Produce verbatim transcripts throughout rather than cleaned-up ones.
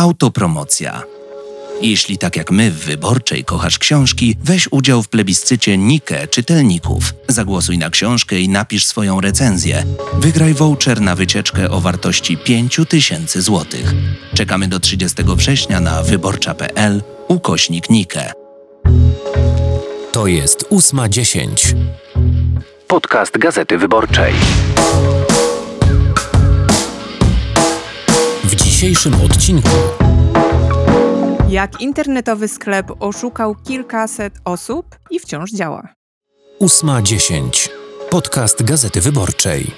Autopromocja. Jeśli tak jak my w Wyborczej kochasz książki, weź udział w plebiscycie Nike czytelników. Zagłosuj na książkę i napisz swoją recenzję. Wygraj voucher na wycieczkę o wartości pięć tysięcy złotych. Czekamy do trzydziestego września na wyborcza.pl ukośnik Nike. To jest ósma dziesięć. Podcast Gazety Wyborczej. W dzisiejszym odcinku. Jak internetowy sklep oszukał kilkaset osób i wciąż działa. ósma dziesięć. Podcast Gazety Wyborczej.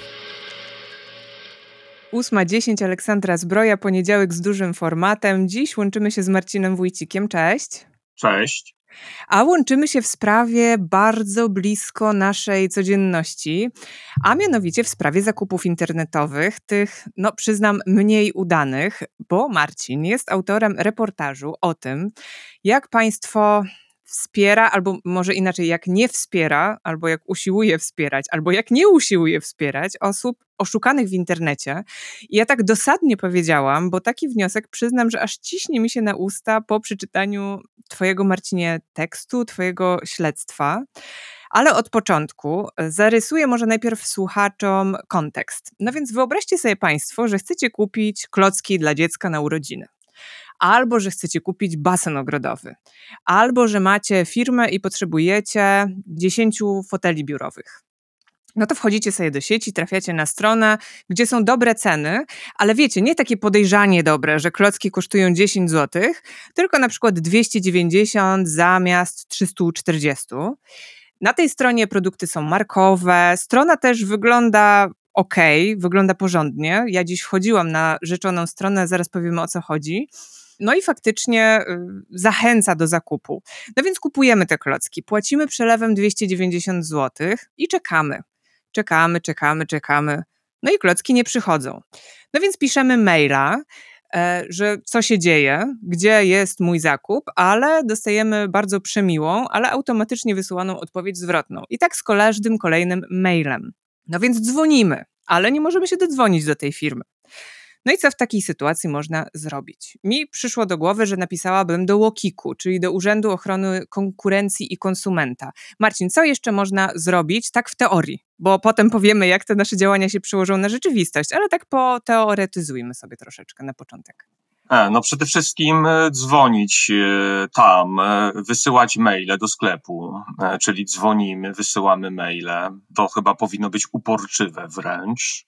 ósma dziesięć, Aleksandra Zbroja, poniedziałek z dużym formatem. Dziś łączymy się z Marcinem Wójcikiem. Cześć. Cześć. A łączymy się w sprawie bardzo blisko naszej codzienności, a mianowicie w sprawie zakupów internetowych, tych, no przyznam, mniej udanych, bo Marcin jest autorem reportażu o tym, jak państwo wspiera, albo może inaczej, jak nie wspiera, albo jak usiłuje wspierać, albo jak nie usiłuje wspierać osób oszukanych w internecie. I ja tak dosadnie powiedziałam, bo taki wniosek, przyznam, że aż ciśnie mi się na usta po przeczytaniu twojego, Marcinie, tekstu, twojego śledztwa. Ale od początku zarysuję może najpierw słuchaczom kontekst. No więc wyobraźcie sobie państwo, że chcecie kupić klocki dla dziecka na urodziny. Albo, że chcecie kupić basen ogrodowy. Albo, że macie firmę i potrzebujecie dziesięciu foteli biurowych. No to wchodzicie sobie do sieci, trafiacie na stronę, gdzie są dobre ceny, ale wiecie, nie takie podejrzanie dobre, że klocki kosztują dziesięć złotych, tylko na przykład dwieście dziewięćdziesiąt zamiast trzysta czterdzieści. Na tej stronie produkty są markowe, strona też wygląda okej, wygląda porządnie. Ja dziś wchodziłam na rzeczoną stronę, zaraz powiemy, o co chodzi. No i faktycznie y, zachęca do zakupu. No więc kupujemy te klocki, płacimy przelewem dwieście dziewięćdziesiąt złotych i czekamy. Czekamy, czekamy, czekamy. No i klocki nie przychodzą. No więc piszemy maila, e, że co się dzieje, gdzie jest mój zakup, ale dostajemy bardzo przemiłą, ale automatycznie wysyłaną odpowiedź zwrotną. I tak z każdym kolejnym mailem. No więc dzwonimy, ale nie możemy się dodzwonić do tej firmy. No i co w takiej sytuacji można zrobić? Mi przyszło do głowy, że napisałabym do łokiku, czyli do Urzędu Ochrony Konkurencji i Konsumenta. Marcin, co jeszcze można zrobić tak w teorii? Bo potem powiemy, jak te nasze działania się przełożą na rzeczywistość, ale tak poteoretyzujmy sobie troszeczkę na początek. No przede wszystkim dzwonić tam, wysyłać maile do sklepu, czyli dzwonimy, wysyłamy maile. To chyba powinno być uporczywe wręcz.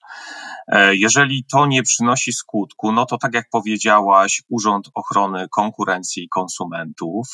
Jeżeli to nie przynosi skutku, no to tak jak powiedziałaś, Urząd Ochrony Konkurencji i Konsumentów.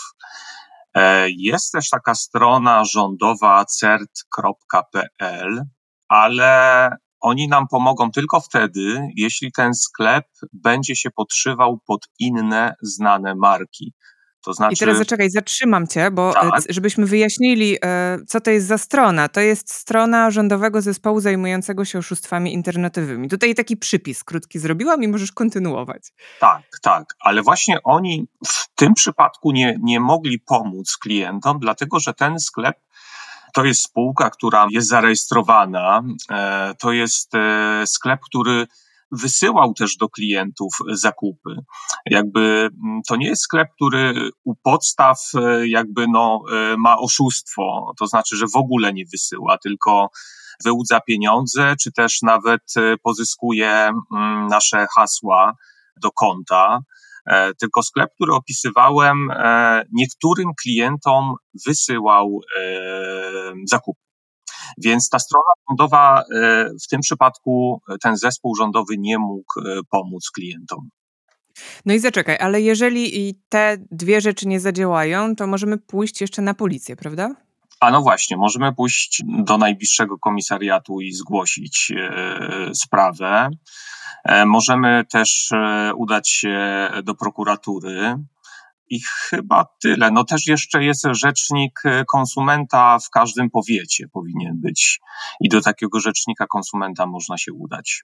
Jest też taka strona rządowa cert kropka p l, ale oni nam pomogą tylko wtedy, jeśli ten sklep będzie się podszywał pod inne znane marki. To znaczy... I teraz zaczekaj, zatrzymam cię, bo tak. żebyśmy wyjaśnili, co to jest za strona. To jest strona Rządowego Zespołu Zajmującego się Oszustwami Internetowymi. Tutaj taki przypis krótki zrobiłam i możesz kontynuować. Tak, tak, ale właśnie oni w tym przypadku nie, nie mogli pomóc klientom, dlatego że ten sklep to jest spółka, która jest zarejestrowana, to jest sklep, który wysyłał też do klientów zakupy. Jakby to nie jest sklep, który u podstaw jakby no ma oszustwo, to znaczy, że w ogóle nie wysyła, tylko wyłudza pieniądze, czy też nawet pozyskuje nasze hasła do konta. Tylko sklep, który opisywałem, niektórym klientom wysyłał zakupy. Więc ta strona rządowa, w tym przypadku ten zespół rządowy nie mógł pomóc klientom. No i zaczekaj, ale jeżeli i te dwie rzeczy nie zadziałają, to możemy pójść jeszcze na policję, prawda? A no właśnie, możemy pójść do najbliższego komisariatu i zgłosić sprawę. Możemy też udać się do prokuratury i chyba tyle. No też jeszcze jest rzecznik konsumenta w każdym powiecie powinien być i do takiego rzecznika konsumenta można się udać.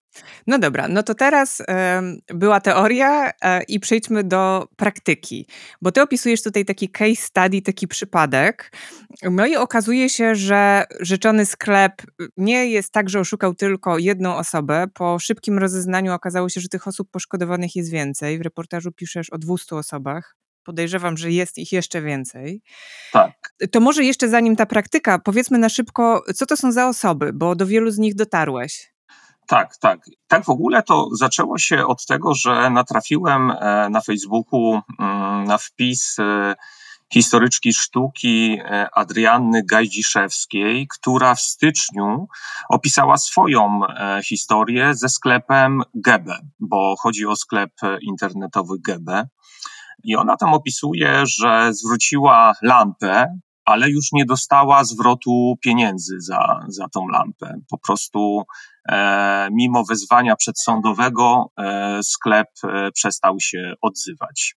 No dobra, no to teraz em, była teoria e, i przejdźmy do praktyki, bo ty opisujesz tutaj taki case study, taki przypadek. No i okazuje się, że rzeczony sklep nie jest tak, że oszukał tylko jedną osobę. Po szybkim rozeznaniu okazało się, że tych osób poszkodowanych jest więcej. W reportażu piszesz o dwustu osobach. Podejrzewam, że jest ich jeszcze więcej. Tak. To może jeszcze zanim ta praktyka, powiedzmy na szybko, co to są za osoby, bo do wielu z nich dotarłeś. Tak, tak. Tak w ogóle to zaczęło się od tego, że natrafiłem e, na Facebooku mm, na wpis e, historyczki sztuki e, Adrianny Gajdziszewskiej, która w styczniu opisała swoją e, historię ze sklepem Gebe, bo chodzi o sklep internetowy Gebe. I ona tam opisuje, że zwróciła lampę, ale już nie dostała zwrotu pieniędzy za, za tą lampę. Po prostu e, mimo wezwania przedsądowego e, sklep e, przestał się odzywać.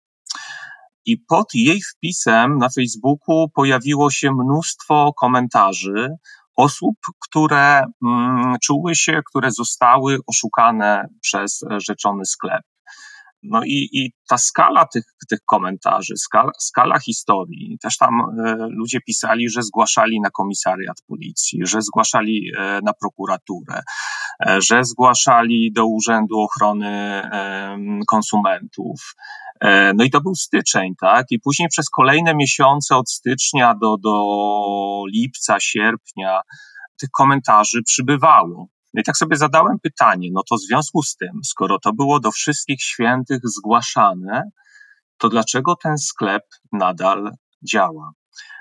I pod jej wpisem na Facebooku pojawiło się mnóstwo komentarzy osób, które mm, czuły się, które zostały oszukane przez rzeczony sklep. No i, i ta skala tych, tych komentarzy, skala, skala historii, też tam e, ludzie pisali, że zgłaszali na komisariat policji, że zgłaszali e, na prokuraturę, e, że zgłaszali do Urzędu Ochrony e, Konsumentów. E, no i to był styczeń, tak? I później przez kolejne miesiące od stycznia do, do lipca, sierpnia tych komentarzy przybywało. No i tak sobie zadałem pytanie, no to w związku z tym, skoro to było do wszystkich świętych zgłaszane, to dlaczego ten sklep nadal działa?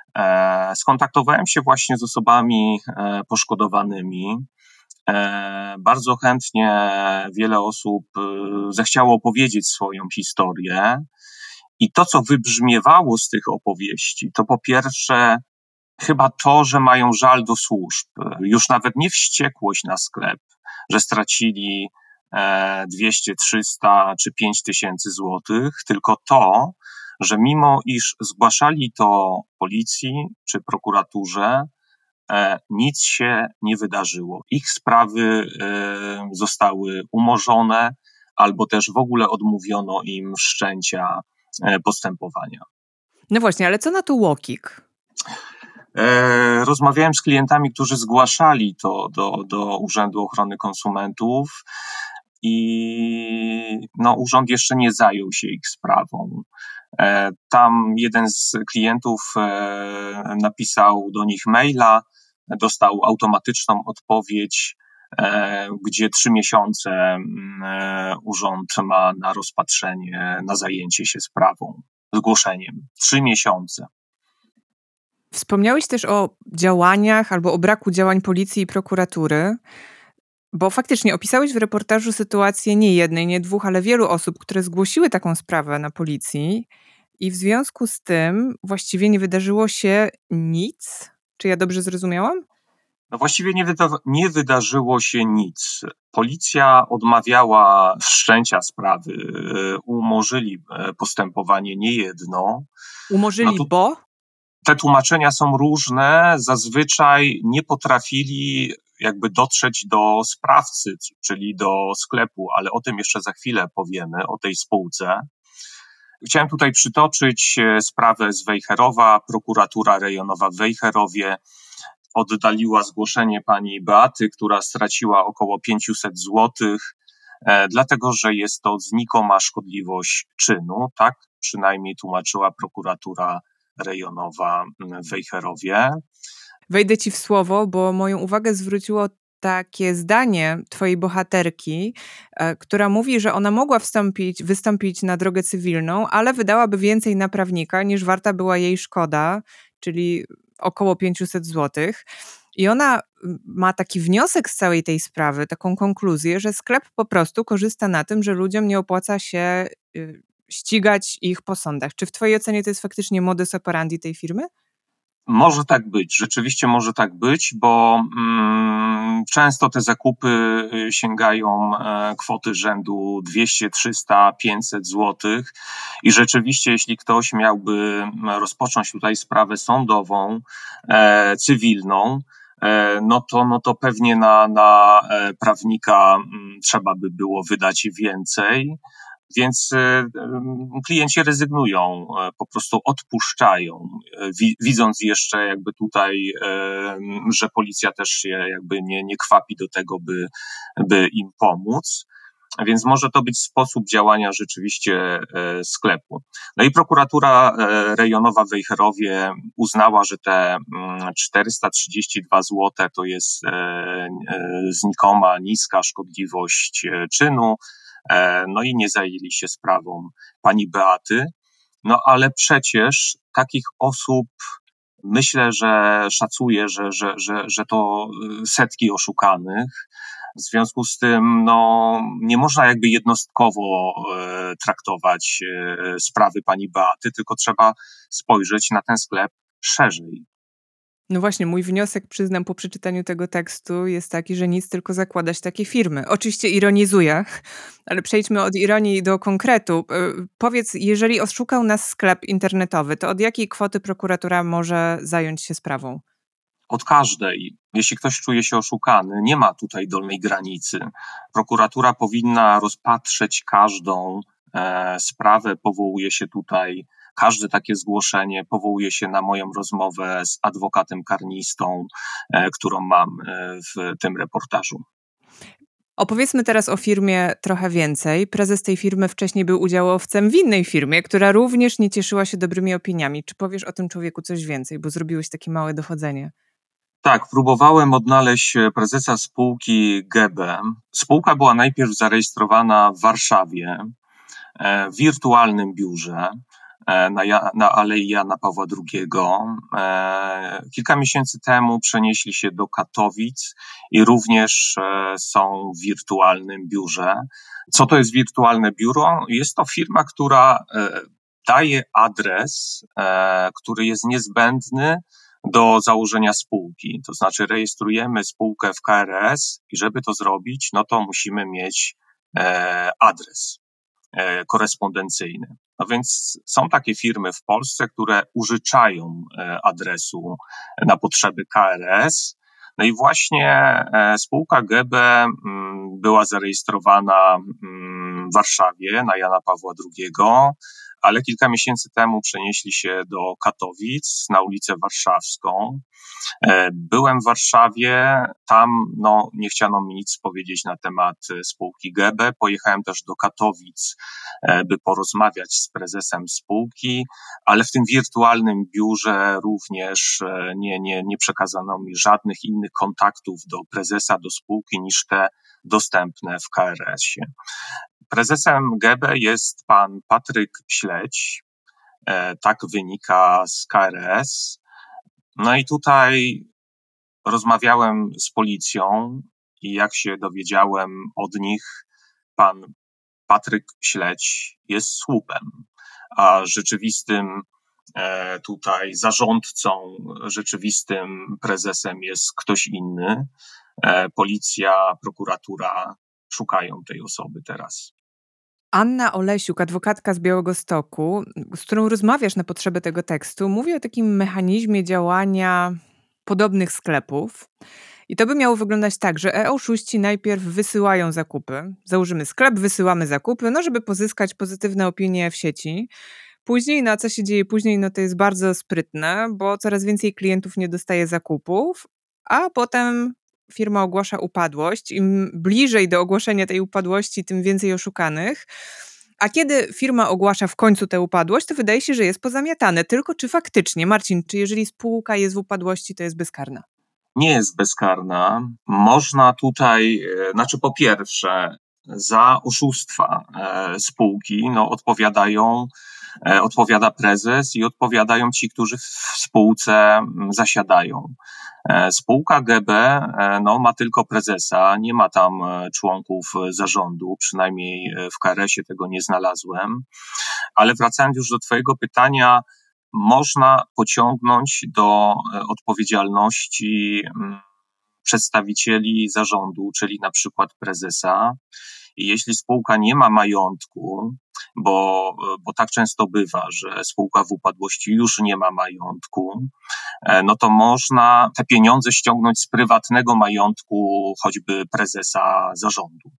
E, skontaktowałem się właśnie z osobami e, poszkodowanymi. E, bardzo chętnie wiele osób e, zechciało opowiedzieć swoją historię. I to, co wybrzmiewało z tych opowieści, to po pierwsze chyba to, że mają żal do służb, już nawet nie wściekłość na sklep, że stracili dwieście, trzysta czy pięć tysięcy złotych, tylko to, że mimo iż zgłaszali to policji czy prokuraturze, nic się nie wydarzyło. Ich sprawy zostały umorzone albo też w ogóle odmówiono im wszczęcia postępowania. No właśnie, ale co na to UOKiK? E, rozmawiałem z klientami, którzy zgłaszali to do, do Urzędu Ochrony Konsumentów i no, urząd jeszcze nie zajął się ich sprawą. E, tam jeden z klientów e, napisał do nich maila, dostał automatyczną odpowiedź, e, gdzie trzy miesiące e, urząd ma na rozpatrzenie, na zajęcie się sprawą, zgłoszeniem. Trzy miesiące. Wspomniałeś też o działaniach albo o braku działań policji i prokuratury, bo faktycznie opisałeś w reportażu sytuację nie jednej, nie dwóch, ale wielu osób, które zgłosiły taką sprawę na policji i w związku z tym właściwie nie wydarzyło się nic. Czy ja dobrze zrozumiałam? No właściwie nie, wyda- nie wydarzyło się nic. Policja odmawiała wszczęcia sprawy, e, umorzyli e, postępowanie niejedno. Umorzyli, No tu- bo? Te tłumaczenia są różne, zazwyczaj nie potrafili jakby dotrzeć do sprawcy, c- czyli do sklepu, ale o tym jeszcze za chwilę powiemy, o tej spółce. Chciałem tutaj przytoczyć e, sprawę z Wejherowa. Prokuratura rejonowa w Wejherowie oddaliła zgłoszenie pani Beaty, która straciła około pięćset złotych, e, dlatego że jest to znikoma szkodliwość czynu, tak przynajmniej tłumaczyła prokuratura rejonowa w Wejherowie. Wejdę ci w słowo, bo moją uwagę zwróciło takie zdanie twojej bohaterki, e, która mówi, że ona mogła wstąpić, wystąpić na drogę cywilną, ale wydałaby więcej na prawnika, niż warta była jej szkoda, czyli około pięćset złotych. I ona mm, ma taki wniosek z całej tej sprawy, taką konkluzję, że sklep po prostu korzysta na tym, że ludziom nie opłaca się y, ścigać ich po sądach. Czy w twojej ocenie to jest faktycznie modus operandi tej firmy? Może tak być, rzeczywiście może tak być, bo mm, często te zakupy y, sięgają e, kwoty rzędu dwieście, trzysta, pięćset złotych i rzeczywiście jeśli ktoś miałby mm, rozpocząć tutaj sprawę sądową, e, cywilną, no to, no to pewnie na, na prawnika trzeba by było wydać więcej. Więc klienci rezygnują, po prostu odpuszczają, widząc jeszcze jakby tutaj, że policja też się jakby nie, nie kwapi do tego, by, by im pomóc. Więc może to być sposób działania rzeczywiście sklepu. No i prokuratura rejonowa w Wejherowie uznała, że te czterysta trzydzieści dwa złote to jest znikoma, niska szkodliwość czynu. No i nie zajęli się sprawą pani Beaty. No ale przecież takich osób, myślę, że szacuję, że, że, że, że to setki oszukanych. W związku z tym no, nie można jakby jednostkowo e, traktować e, sprawy pani Beaty, tylko trzeba spojrzeć na ten sklep szerzej. No właśnie, mój wniosek, przyznam, po przeczytaniu tego tekstu jest taki, że nic, tylko zakładać takie firmy. Oczywiście ironizuję, ale przejdźmy od ironii do konkretu. Powiedz, jeżeli oszukał nas sklep internetowy, to od jakiej kwoty prokuratura może zająć się sprawą? Od każdej. Jeśli ktoś czuje się oszukany, nie ma tutaj dolnej granicy. Prokuratura powinna rozpatrzeć każdą e, sprawę, powołuje się tutaj, każde takie zgłoszenie powołuje się na moją rozmowę z adwokatem karnistą, e, którą mam e, w tym reportażu. Opowiedzmy teraz o firmie trochę więcej. Prezes tej firmy wcześniej był udziałowcem w innej firmie, która również nie cieszyła się dobrymi opiniami. Czy powiesz o tym człowieku coś więcej, bo zrobiłeś takie małe dochodzenie? Tak, próbowałem odnaleźć prezesa spółki G B. Spółka była najpierw zarejestrowana w Warszawie, w wirtualnym biurze na, ja, na Alei Jana Pawła drugiego. Kilka miesięcy temu przenieśli się do Katowic i również są w wirtualnym biurze. Co to jest wirtualne biuro? Jest to firma, która daje adres, który jest niezbędny do założenia spółki. To znaczy rejestrujemy spółkę w K R S i żeby to zrobić, no to musimy mieć e, adres e, korespondencyjny. No więc są takie firmy w Polsce, które użyczają e, adresu na potrzeby K R S. No i właśnie e, spółka G B m, była zarejestrowana m, w Warszawie na Jana Pawła drugiego, ale kilka miesięcy temu przenieśli się do Katowic na ulicę Warszawską. Byłem w Warszawie, tam no, nie chciano mi nic powiedzieć na temat spółki G B. Pojechałem też do Katowic, by porozmawiać z prezesem spółki, ale w tym wirtualnym biurze również nie, nie, nie przekazano mi żadnych innych kontaktów do prezesa, do spółki niż te dostępne w K R S-ie. Prezesem G B jest pan Patryk Śledź, tak wynika z K R S. No i tutaj rozmawiałem z policją i jak się dowiedziałem od nich, pan Patryk Śledź jest słupem, a rzeczywistym tutaj zarządcą, rzeczywistym prezesem jest ktoś inny. Policja, prokuratura szukają tej osoby teraz. Anna Olesiuk, adwokatka z Białegostoku, z którą rozmawiasz na potrzeby tego tekstu, mówi o takim mechanizmie działania podobnych sklepów. I to by miało wyglądać tak, że e-oszuści najpierw wysyłają zakupy. Założymy sklep, wysyłamy zakupy, no żeby pozyskać pozytywne opinie w sieci. Później, no a co się dzieje później, no to jest bardzo sprytne, bo coraz więcej klientów nie dostaje zakupów, a potem firma ogłasza upadłość. Im bliżej do ogłoszenia tej upadłości, tym więcej oszukanych. A kiedy firma ogłasza w końcu tę upadłość, to wydaje się, że jest pozamiatane. Tylko czy faktycznie, Marcin, czy jeżeli spółka jest w upadłości, to jest bezkarna? Nie jest bezkarna. Można tutaj, znaczy po pierwsze, za oszustwa spółki no, odpowiadają, odpowiada prezes i odpowiadają ci, którzy w spółce zasiadają. Spółka G B no, ma tylko prezesa, nie ma tam członków zarządu, przynajmniej w K R S-ie tego nie znalazłem. Ale wracając już do twojego pytania, można pociągnąć do odpowiedzialności przedstawicieli zarządu, czyli na przykład prezesa. I jeśli spółka nie ma majątku bo, bo tak często bywa, że spółka w upadłości już nie ma majątku, no to można te pieniądze ściągnąć z prywatnego majątku choćby prezesa zarządu.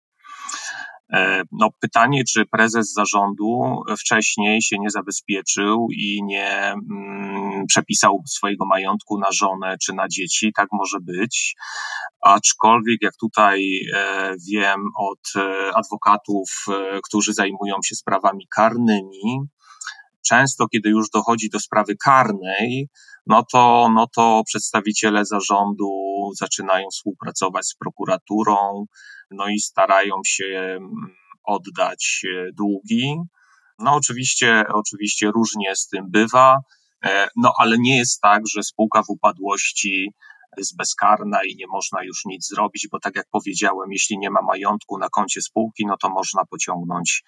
No pytanie, czy prezes zarządu wcześniej się nie zabezpieczył i nie mm, przepisał swojego majątku na żonę czy na dzieci, tak może być. Aczkolwiek jak tutaj e, wiem od e, adwokatów, e, którzy zajmują się sprawami karnymi, często kiedy już dochodzi do sprawy karnej, no to, no to przedstawiciele zarządu zaczynają współpracować z prokuraturą, no i starają się oddać długi. No oczywiście, oczywiście różnie z tym bywa, no ale nie jest tak, że spółka w upadłości jest bezkarna i nie można już nic zrobić, bo tak jak powiedziałem, jeśli nie ma majątku na koncie spółki, no to można pociągnąć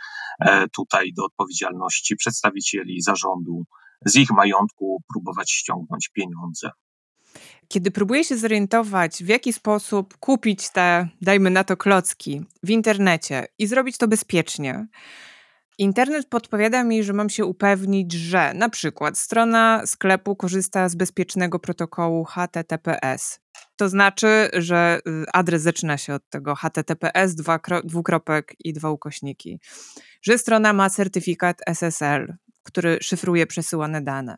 tutaj do odpowiedzialności przedstawicieli zarządu, z ich majątku próbować ściągnąć pieniądze. Kiedy próbuję się zorientować, w jaki sposób kupić te, dajmy na to, klocki w internecie i zrobić to bezpiecznie, internet podpowiada mi, że mam się upewnić, że na przykład strona sklepu korzysta z bezpiecznego protokołu H T T P S. To znaczy, że adres zaczyna się od tego H T T P S, dwa, dwukropek i dwa ukośniki. Że strona ma certyfikat S S L, który szyfruje przesyłane dane,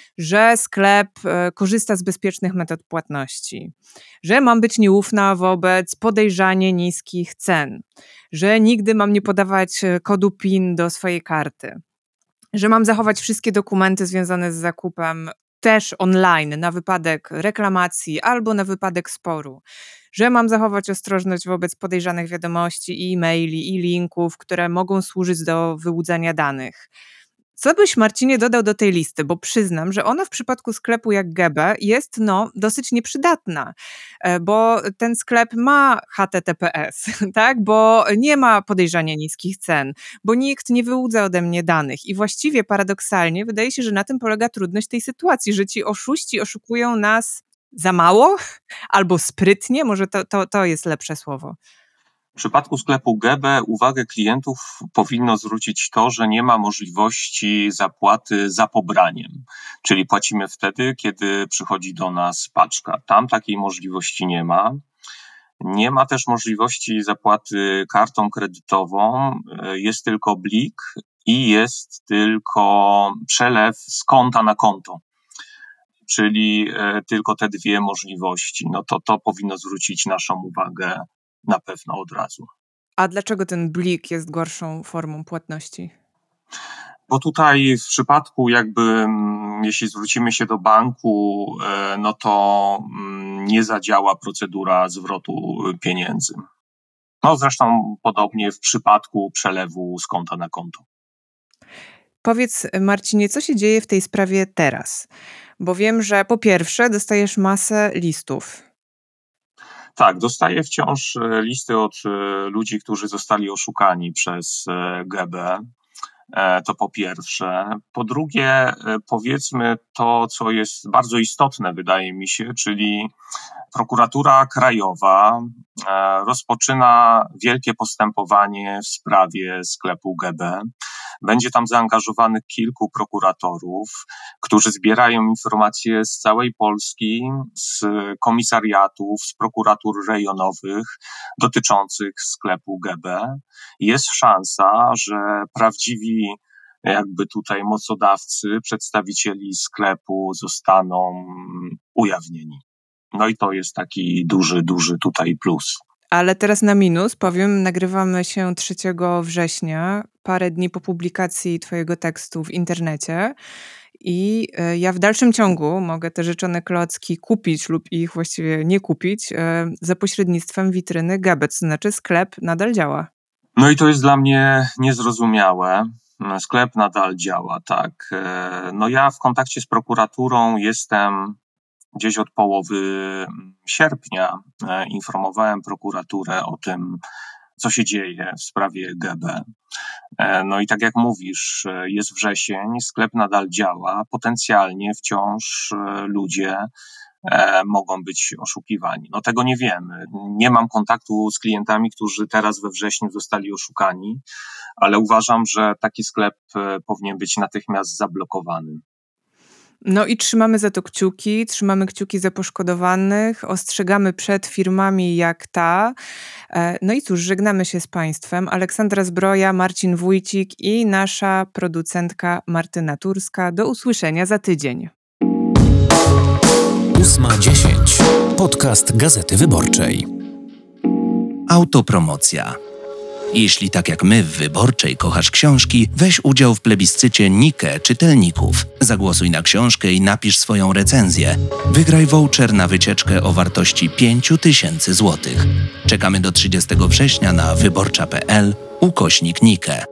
że sklep korzysta z bezpiecznych metod płatności, że mam być nieufna wobec podejrzanie niskich cen, że nigdy mam nie podawać kodu PIN do swojej karty, że mam zachować wszystkie dokumenty związane z zakupem też online na wypadek reklamacji albo na wypadek sporu, że mam zachować ostrożność wobec podejrzanych wiadomości, e-maili i linków, które mogą służyć do wyłudzania danych. Co byś, Marcinie, dodał do tej listy? Bo przyznam, że ona w przypadku sklepu jak Gebe jest no, dosyć nieprzydatna, bo ten sklep ma H T T P S, tak? Bo nie ma podejrzania niskich cen, bo nikt nie wyłudza ode mnie danych i właściwie paradoksalnie wydaje się, że na tym polega trudność tej sytuacji, że ci oszuści oszukują nas za mało albo sprytnie, może to, to, to jest lepsze słowo. W przypadku sklepu Gebe uwagę klientów powinno zwrócić to, że nie ma możliwości zapłaty za pobraniem, czyli płacimy wtedy, kiedy przychodzi do nas paczka. Tam takiej możliwości nie ma. Nie ma też możliwości zapłaty kartą kredytową, jest tylko blik i jest tylko przelew z konta na konto. Czyli tylko te dwie możliwości. No to to powinno zwrócić naszą uwagę na pewno od razu. A dlaczego ten blik jest gorszą formą płatności? Bo tutaj w przypadku jakby, jeśli zwrócimy się do banku, no to nie zadziała procedura zwrotu pieniędzy. No zresztą podobnie w przypadku przelewu z konta na konto. Powiedz, Marcinie, co się dzieje w tej sprawie teraz? Bo wiem, że po pierwsze dostajesz masę listów. Tak, dostaję wciąż listy od ludzi, którzy zostali oszukani przez Gebe. To po pierwsze. Po drugie, powiedzmy to, co jest bardzo istotne, wydaje mi się, czyli prokuratura krajowa rozpoczyna wielkie postępowanie w sprawie sklepu Gebe. Będzie tam zaangażowanych kilku prokuratorów, którzy zbierają informacje z całej Polski, z komisariatów, z prokuratur rejonowych dotyczących sklepu Gebe. Jest szansa, że prawdziwi jakby tutaj mocodawcy, przedstawicieli sklepu zostaną ujawnieni. No i to jest taki duży, duży tutaj plus. Ale teraz na minus powiem, nagrywamy się trzeciego września, parę dni po publikacji twojego tekstu w internecie i ja w dalszym ciągu mogę te rzeczone klocki kupić lub ich właściwie nie kupić za pośrednictwem witryny Gebe, to znaczy sklep nadal działa. No i to jest dla mnie niezrozumiałe. Sklep nadal działa, tak. No ja w kontakcie z prokuraturą jestem gdzieś od połowy sierpnia. Informowałem prokuraturę o tym, co się dzieje w sprawie Gebe. No i tak jak mówisz, jest wrzesień, sklep nadal działa, potencjalnie wciąż ludzie e, mogą być oszukiwani. No tego nie wiemy. Nie mam kontaktu z klientami, którzy teraz we wrześniu zostali oszukani, ale uważam, że taki sklep e, powinien być natychmiast zablokowany. No i trzymamy za to kciuki, trzymamy kciuki za poszkodowanych, ostrzegamy przed firmami jak ta. E, No i cóż, żegnamy się z Państwem. Aleksandra Zbroja, Marcin Wójcik i nasza producentka Martyna Turska. Do usłyszenia za tydzień. ósma dziesięć. Podcast Gazety Wyborczej. Autopromocja. Jeśli tak jak my w Wyborczej kochasz książki, weź udział w plebiscycie Nike czytelników. Zagłosuj na książkę i napisz swoją recenzję. Wygraj voucher na wycieczkę o wartości pięć tysięcy złotych. Czekamy do trzydziestego września na wyborcza kropka p l ukośnik Nike.